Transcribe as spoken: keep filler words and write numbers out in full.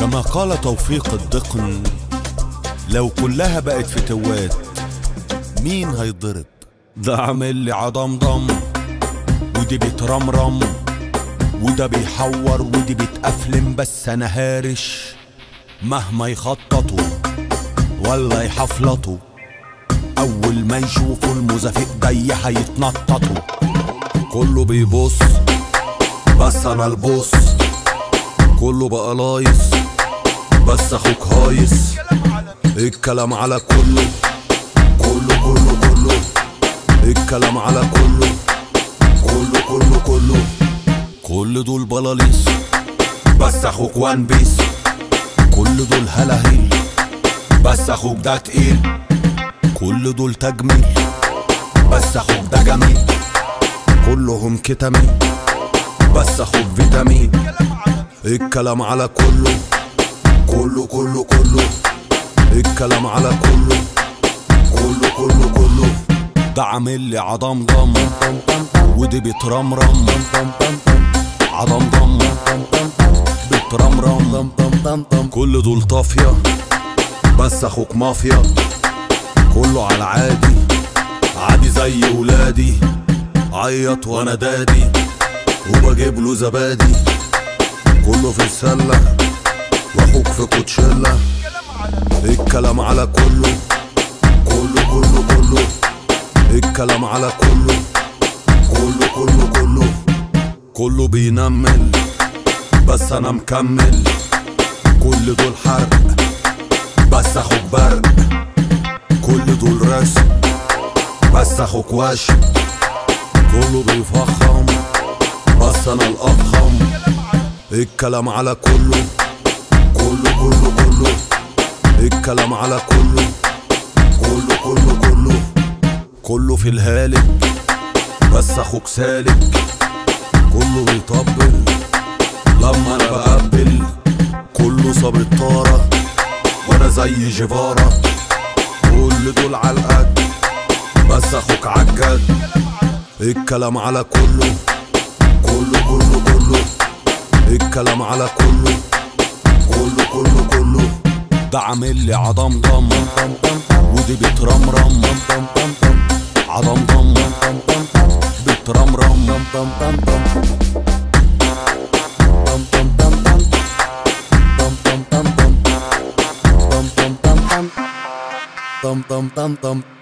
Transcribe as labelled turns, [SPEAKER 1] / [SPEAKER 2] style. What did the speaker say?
[SPEAKER 1] كما قال توفيق الدقن، لو كلها بقت فتوات مين هيضرب؟ ده عامل لي عضمضم ودي بترمرم وده بيحور ودي بتقفلم، بس انا هارش مهما يخططوا ولا يحفلطوا، اول ما يشوفوا الموزة في ايدي هيتنططوا. كله بيبص بس انا البص، كله بقى لايص بس اخوك هايص. الكلام على كله كله كله كله، الكلام على كله كله كله كله. كل دول بلاليس بس اخوك وان بيس، كل دول هلاهيل بس اخوك ده تقيل، كل دول تجميل بس اخوك ده جميل، كلهم كتامين بس اخوك فيتامين. الكلام على كله كله كله كله، الكلام على كله كله كله كله. ده عامل لي عضمضم ودي بترمرم، عضمضم بترمرم. كل دول طافية بس اخوك مافيا، كله على عادي عادي زي ولادي، عيط وانا دادي وبجيب له زبادي. كله في السلة واخوك في كوتشيلا. الكلام على كله كله كله كله، الكلام على كله كله كله كله. كله بينمل بس انا مكمل، كل دول حرق بس اخوك برق، كل دول رسم بس اخوك وش. كله بيفخم بس انا الافخم. الكلام على كله كله كله كله، الكلام على كله كله كله كله. كله في الهالك بس اخوك سالك، كله بيطبل لما انا بقبل، كله صاب الطارة وانا زي جيفارا. كل دول عالقد بس اخوك عالجد. الكلام على كله كله كله كله، الكلام على كله كله كله كله. ده عامل لي عضمضم ودي بترمرم، عضمضم بترمرم. طم طم طم طم